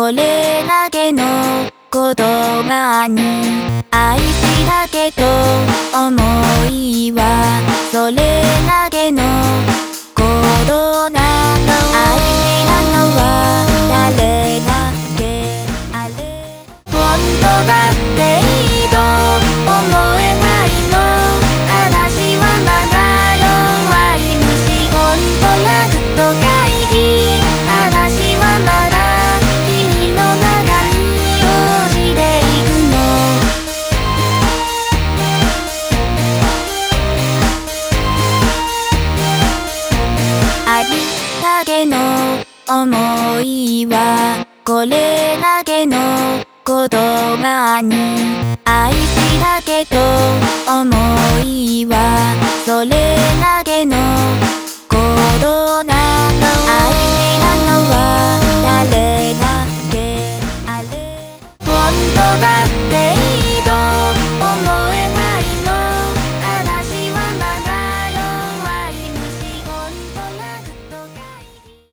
これだけの言葉に愛したけど思いはそれだけのことなの。愛したのは誰だっけあれ本当だっていいと思えないの。私はまだ弱い虫。本当はずっと会議。私はまだ君の中に落ちていくの。ありだけの思いはこれだけの言葉に愛したけど思いはそれだけのことなの。愛したのは誰だっけあれ本当だって